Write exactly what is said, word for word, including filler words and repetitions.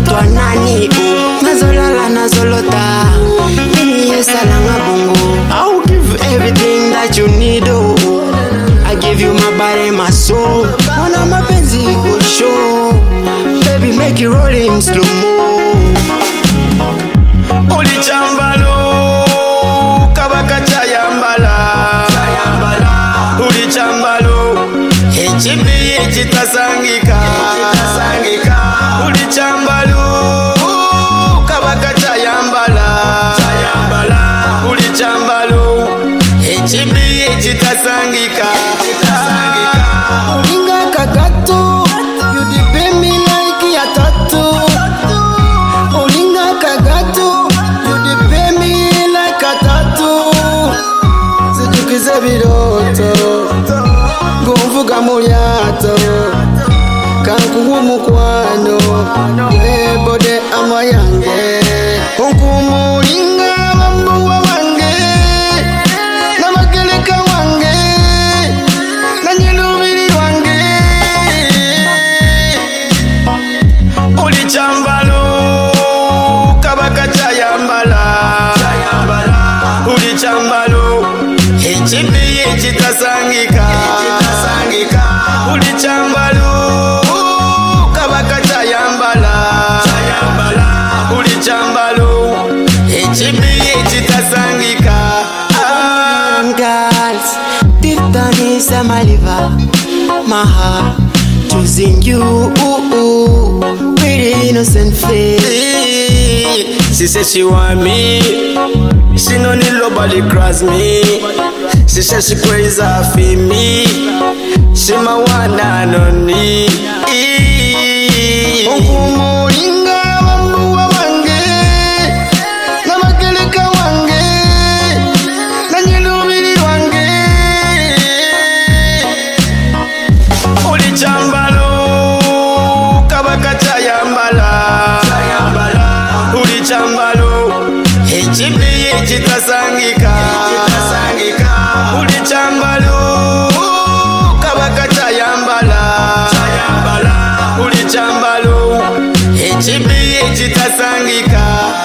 mtoto anani nazolala nazolota mimi yesala ngabongo. I'll give everything that you need, oh. I give you my body, my soul. Wana mapenzi go show, baby make it roll in slow mo. Oli chambalo kabaka chayambala chayambala oli chambalo echibi echitasangika tasangika oli chambalo kabaka chayambala chayambala oli chambalo echibi echitasangika tasangika olinga kagato you depend me like ya tattoo. Olinga kagato you depend me like a tattoo. Sijukize biroto gomvuga mulyato kankuwa mukwano ebode amayange onkumulinga bambuwa wange namageleka wange nanyelubiri wange. Oli chambalo kabaka chayambala chayambala oli chambalo echibi echitasangika tasangika oli chambalo kabaka chayambala chayambala oli chambalo echibi echitasangika. Girls, deep down inside my liver, my heart choosing you, pretty innocent face. She said she want me, she no need nobody cross me. She said she crazy for me, she my one and only. Onkumulinga bambuwa wange namageleka wange nanyelubiri wange. Oli chambalo kabaka chayambala chayambala oli chambalo echibi echitasangika tasangika oli chambalo kabaka chayambala chayambala oli chambalo echibi echitasangika.